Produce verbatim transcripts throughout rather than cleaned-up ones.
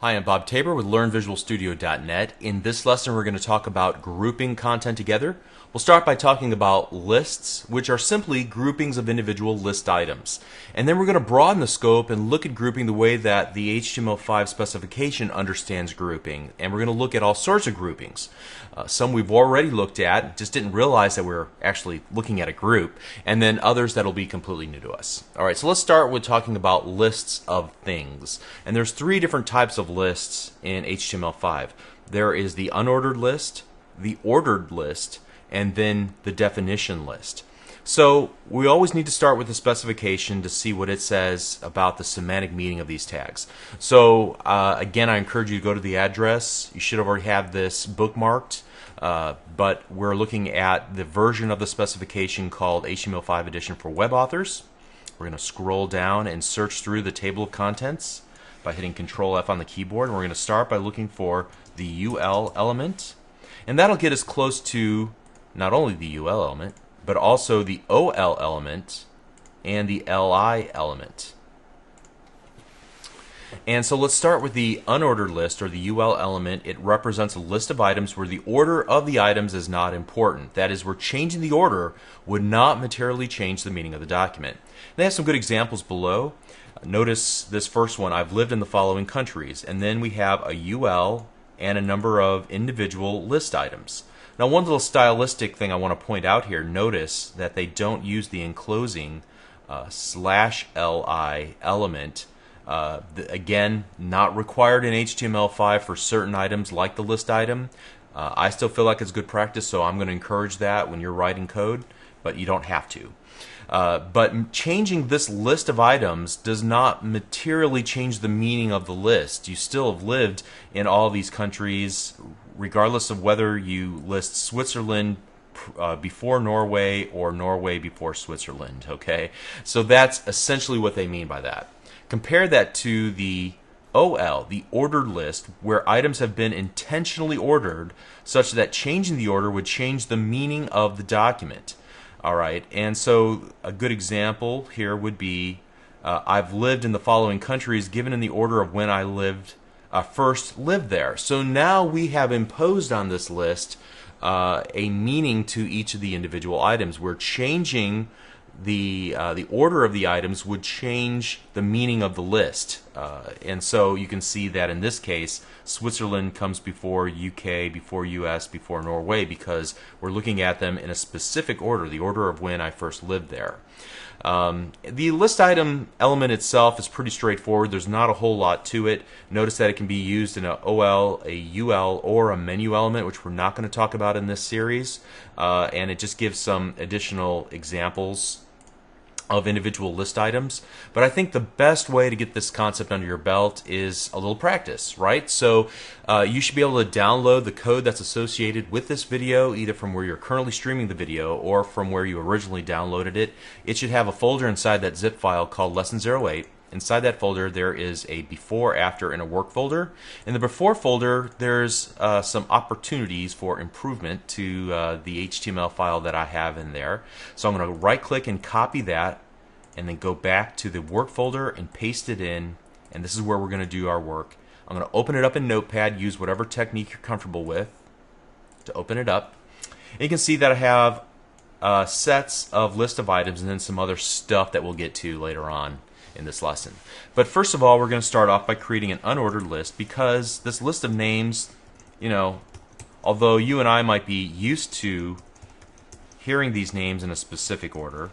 Hi, I'm Bob Tabor with Learn Visual Studio dot net. In this lesson, we're going to talk about grouping content together. We'll start by talking about lists, which are simply groupings of individual list items. And then we're going to broaden the scope and look at grouping the way that the H T M L five specification understands grouping. And we're going to look at all sorts of groupings. Uh, some we've already looked at, just didn't realize that we're actually looking at a group, and then others that'll be completely new to us. All right, so let's start with talking about lists of things. And there's three different types of lists in H T M L five. There is the unordered list, the ordered list, and then the definition list. So we always need to start with the specification to see what it says about the semantic meaning of these tags. So uh, again, I encourage you to go to the address. You should have already have this bookmarked, uh, but we're looking at the version of the specification called H T M L five Edition for Web Authors. We're going to scroll down and search through the table of contents by hitting Control F on the keyboard, and we're going to start by looking for the U L element, and that'll get us close to not only the U L element, but also the O L element and the L I element. And so let's start with the unordered list, or the U L element. It represents a list of items where the order of the items is not important. That is, where changing the order would not materially change the meaning of the document. They have some good examples below. Notice this first one: I've lived in the following countries, and then we have a U L and a number of individual list items. Now, one little stylistic thing I want to point out here: notice that they don't use the enclosing uh, slash li element. Uh, the, again, not required in H T M L five for certain items like the list item. Uh, I still feel like it's good practice, so I'm going to encourage that when you're writing code, but you don't have to. Uh, but changing this list of items does not materially change the meaning of the list. You still have lived in all these countries, regardless of whether you list Switzerland uh, before Norway or Norway before Switzerland. Okay, so that's essentially what they mean by that. Compare that to the O L, the ordered list, where items have been intentionally ordered such that changing the order would change the meaning of the document. All right, and so a good example here would be uh, I've lived in the following countries, given in the order of when I lived uh, first lived there. So now we have imposed on this list uh, a meaning to each of the individual items. We're changing the uh, the order of the items would change the meaning of the list, uh, and so you can see that in this case Switzerland comes before U K, before U S, before Norway, because we're looking at them in a specific order, the order of when I first lived there. Um, the list item element itself is pretty straightforward. There's not a whole lot to it. Notice that it can be used in a O L, a U L, or a menu element, which we're not going to talk about in this series, uh, and it just gives some additional examples of individual list items. But I think the best way to get this concept under your belt is a little practice, right? So uh, you should be able to download the code that's associated with this video, either from where you're currently streaming the video or from where you originally downloaded it. It should have a folder inside that zip file called Lesson zero eight. Inside that folder there is a before, after, and a work folder. In the before folder there's uh, some opportunities for improvement to uh, the H T M L file that I have in there. So I'm going to right click and copy that, and then go back to the work folder and paste it in, and this is where we're going to do our work. I'm going to open it up in Notepad, use whatever technique you're comfortable with to open it up. And you can see that I have uh, sets of list of items and then some other stuff that we'll get to later on in this lesson. But first of all, we're going to start off by creating an unordered list, because this list of names, you know, although you and I might be used to hearing these names in a specific order,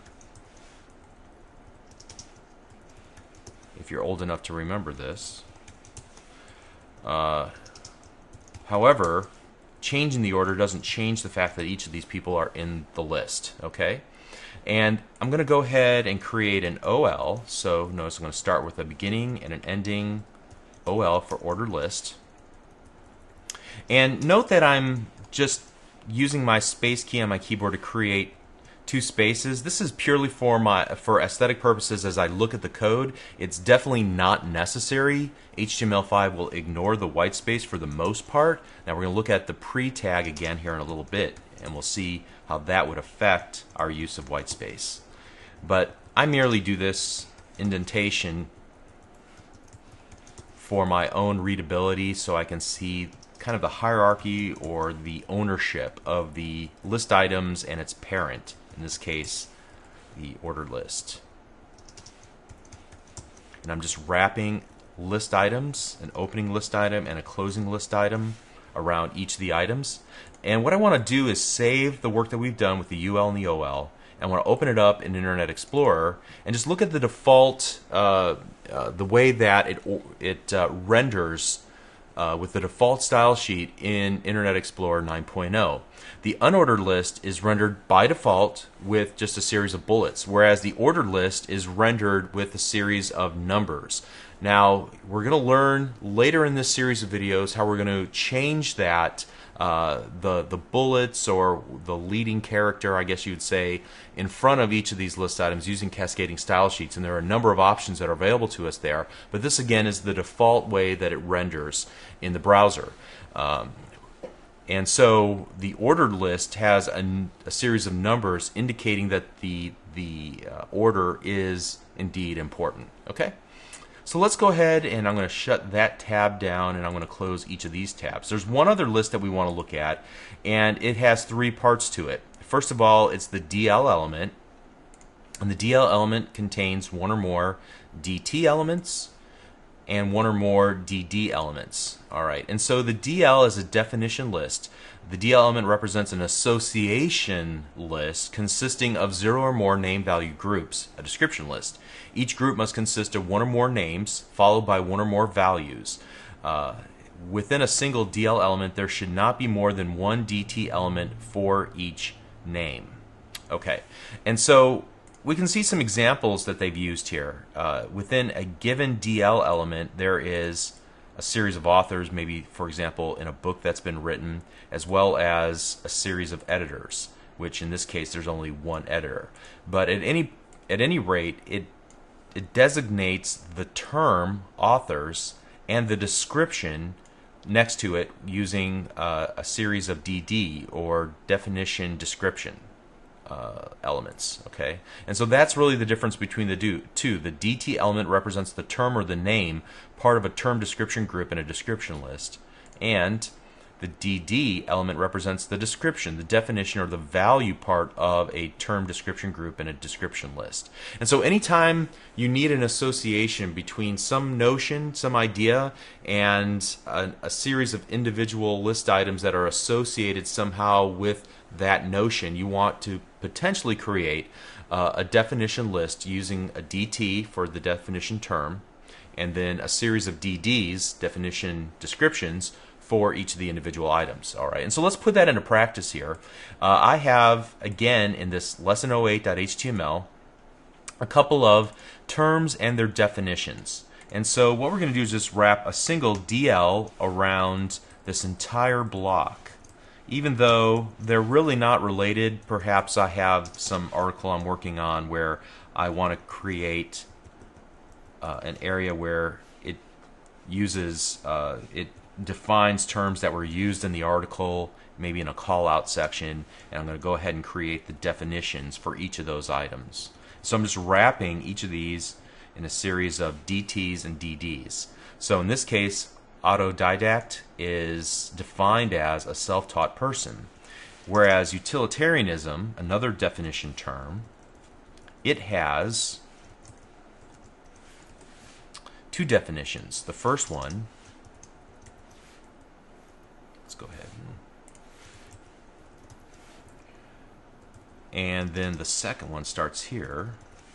if you're old enough to remember this. Uh, however, changing the order doesn't change the fact that each of these people are in the list, okay? And I'm going to go ahead and create an O L. So notice I'm going to start with a beginning and an ending O L for ordered list. And note that I'm just using my space key on my keyboard to create two spaces. This is purely for my for aesthetic purposes. As I look at the code, it's definitely not necessary. H T M L five will ignore the white space for the most part. Now we're going to look at the pre-tag again here in a little bit, and we'll see how that would affect our use of white space. But I merely do this indentation for my own readability so I can see kind of the hierarchy or the ownership of the list items and its parent, in this case the ordered list. And I'm just wrapping list items, an opening list item and a closing list item around each of the items. And what I want to do is save the work that we've done with the U L and the O L. I want to open it up in Internet Explorer and just look at the default, uh, uh, the way that it, it uh, renders uh, with the default style sheet in Internet Explorer nine point oh. The unordered list is rendered by default with just a series of bullets, whereas the ordered list is rendered with a series of numbers. Now, we're going to learn later in this series of videos how we're going to change that, uh, the, the bullets or the leading character, I guess you would say, in front of each of these list items using cascading style sheets. And there are a number of options that are available to us there. But this, again, is the default way that it renders in the browser. Um, and so the ordered list has a, a series of numbers indicating that the, the uh, order is indeed important. Okay? So let's go ahead and I'm going to shut that tab down and I'm going to close each of these tabs. There's one other list that we want to look at, and it has three parts to it. First of all, it's the D L element, and the D L element contains one or more D T elements and one or more D D elements. All right, and so the D L is a definition list. The D L element represents an association list consisting of zero or more name value groups, a description list. Each group must consist of one or more names followed by one or more values. Uh, within a single D L element, there should not be more than one D T element for each name. Okay, and so we can see some examples that they've used here. Uh, within a given D L element, there is a series of authors, maybe, for example, in a book that's been written, as well as a series of editors, which in this case there's only one editor. But at any at any rate, it it designates the term authors and the description next to it using uh, a series of D D or definition description uh, elements. Okay, and so that's really the difference between the two. The D T element represents the term or the name, part of a term description group in a description list, and the D D element represents the description, the definition, or the value part of a term description group in a description list. And so anytime you need an association between some notion, some idea, and a, a series of individual list items that are associated somehow with that notion, you want to potentially create uh, a definition list using a D T for the definition term, and then a series of D Ds, definition descriptions, for each of the individual items. All right, and so let's put that into practice here. Uh, I have, again, in this lesson oh eight dot H T M L, a couple of terms and their definitions. And so what we're going to do is just wrap a single D L around this entire block. Even though they're really not related, perhaps I have some article I'm working on where I want to create uh, an area where it uses, uh, it defines terms that were used in the article, maybe in a call-out section, and I'm going to go ahead and create the definitions for each of those items. So I'm just wrapping each of these in a series of D Ts and D Ds. So in this case, autodidact is defined as a self-taught person, whereas utilitarianism, another definition term, it has two definitions. The first one, let's go ahead, and then the second one starts here.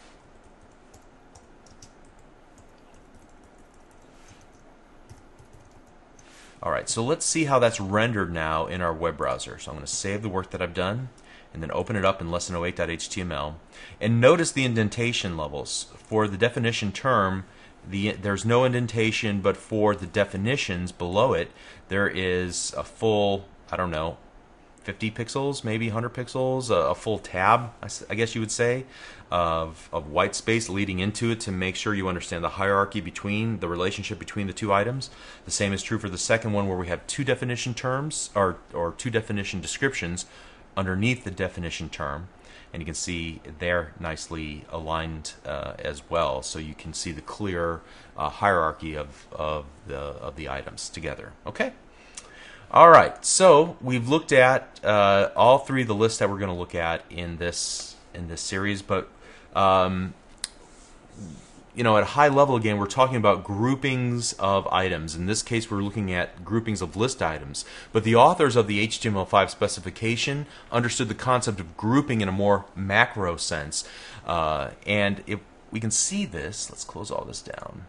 Alright, so let's see how that's rendered now in our web browser. So I'm going to save the work that I've done and then open it up in lesson oh eight dot H T M L. And notice the indentation levels. For the definition term, the, there's no indentation, but for the definitions below it, there is a full, I don't know, fifty pixels, maybe one hundred pixels, a, a full tab, I guess you would say, of, of white space leading into it to make sure you understand the hierarchy between, the relationship between the two items. The same is true for the second one, where we have two definition terms, or, or two definition descriptions underneath the definition term. and you can see they're nicely aligned uh, as well, so you can see the clear uh, hierarchy of, of, the, of the items together. Okay? All right, so we've looked at uh, all three of the lists that we're going to look at in this, in this series, but um, you know, at a high level, again, we're talking about groupings of items. In this case, we're looking at groupings of list items. But the authors of the H T M L five specification understood the concept of grouping in a more macro sense. Uh, and if we can see this, let's close all this down.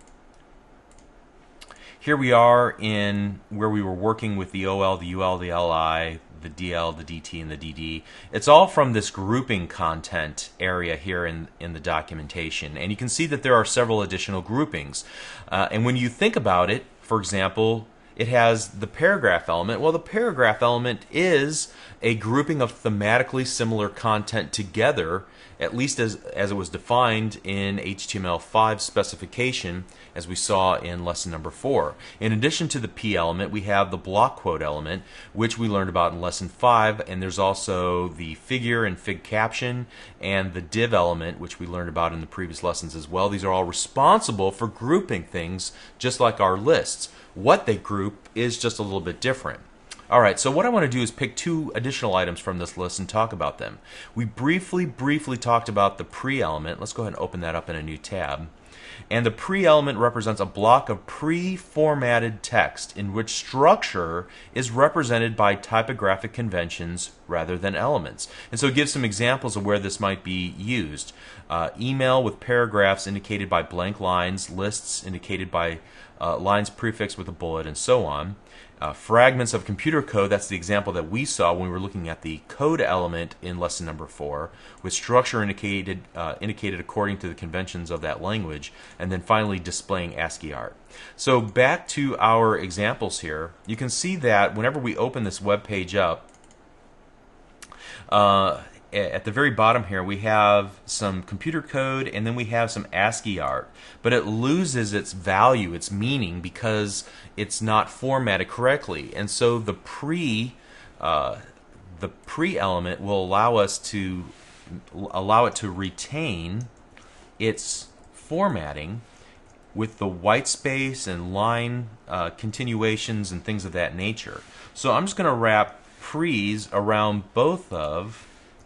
Here we are in where we were working with the O L, the U L, the L I, the D L, the D T, and the D D. It's all from this grouping content area here in, in the documentation. And you can see that there are several additional groupings. Uh, and when you think about it, for example, it has the paragraph element. Well, the paragraph element is a grouping of thematically similar content together, at least as, as it was defined in H T M L five specification, as we saw in lesson number four. In addition to the P element, we have the block quote element, which we learned about in lesson five, and there's also the figure and fig caption, and the div element, which we learned about in the previous lessons as well. These are all responsible for grouping things just like our lists. What they group is just a little bit different. All right, so what I want to do is pick two additional items from this list and talk about them. We briefly, briefly talked about the pre-element. Let's go ahead and open that up in a new tab. And the pre-element represents a block of pre-formatted text in which structure is represented by typographic conventions rather than elements. And so it gives some examples of where this might be used. Uh, email with paragraphs indicated by blank lines, lists indicated by uh, lines prefixed with a bullet, and so on. Uh, fragments of computer code, that's the example that we saw when we were looking at the code element in lesson number four, with structure indicated, uh, indicated according to the conventions of that language, and then finally displaying ASCII art. So back to our examples here, you can see that whenever we open this web page up, uh, at the very bottom here we have some computer code and then we have some ASCII art, but it loses its value, its meaning, because it's not formatted correctly. And so the pre uh, the pre element will allow us to allow it to retain its formatting with the white space and line uh, continuations and things of that nature. So I'm just going to wrap pre's around both of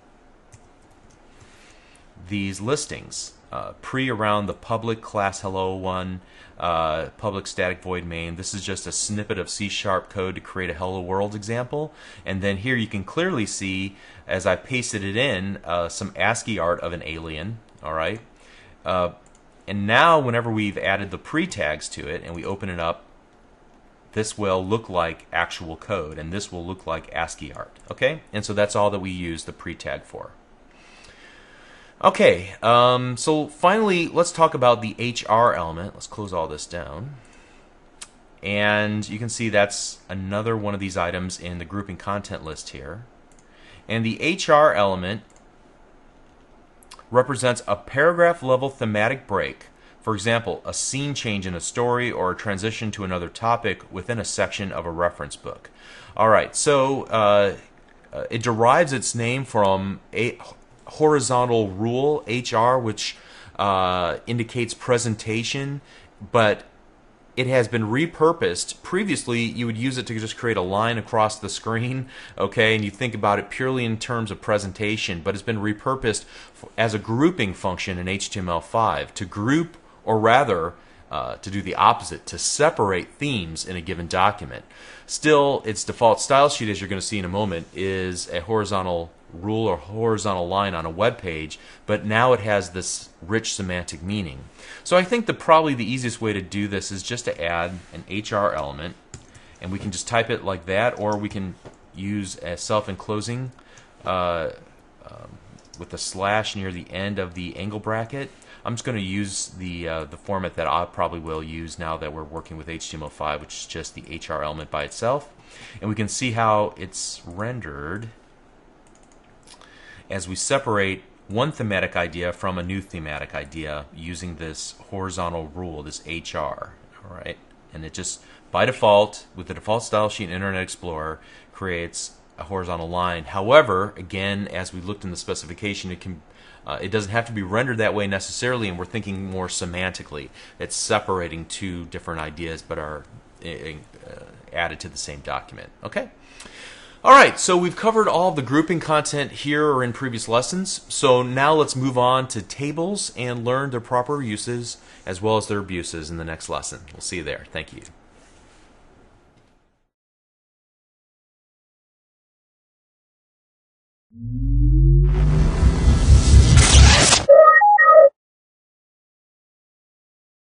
these listings. Uh, pre around the public class hello one, uh, public static void main. This is just a snippet of C sharp code to create a hello world example. And then here you can clearly see, as I pasted it in, uh, some ASCII art of an alien. All right. Uh, and now whenever we've added the pre tags to it and we open it up, this will look like actual code, and this will look like ASCII art. Okay. And so that's all that we use the pre tag for. Okay, um, so finally, let's talk about the H R element. Let's close all this down. And you can see that's another one of these items in the grouping content list here. And the H R element represents a paragraph level thematic break. For example, a scene change in a story or a transition to another topic within a section of a reference book. All right, so uh, uh, it derives its name from a horizontal rule, H R, which uh, indicates presentation, but it has been repurposed. Previously, you would use it to just create a line across the screen, okay, and you think about it purely in terms of presentation, but it's been repurposed as a grouping function in H T M L five to group, or rather, uh, to do the opposite, to separate themes in a given document. Still, its default style sheet, as you're going to see in a moment, is a horizontal rule or horizontal line on a web page, but now it has this rich semantic meaning. So I think that probably the easiest way to do this is just to add an H R element, and we can just type it like that, or we can use a self-enclosing uh, um, with a slash near the end of the angle bracket. I'm just going to use the uh, the format that I probably will use now that we're working with H T M L five, which is just the H R element by itself, and we can see how it's rendered as we separate one thematic idea from a new thematic idea using this horizontal rule, this H R. All right, and it just by default, with the default style sheet in Internet Explorer, creates a horizontal line. However, again, as we looked in the specification, it can uh, it doesn't have to be rendered that way necessarily, and we're thinking more semantically. It's separating two different ideas, but are uh, added to the same document. Okay. All right, so we've covered all of the grouping content here or in previous lessons. So now let's move on to tables and learn their proper uses as well as their abuses in the next lesson. We'll see you there. Thank you.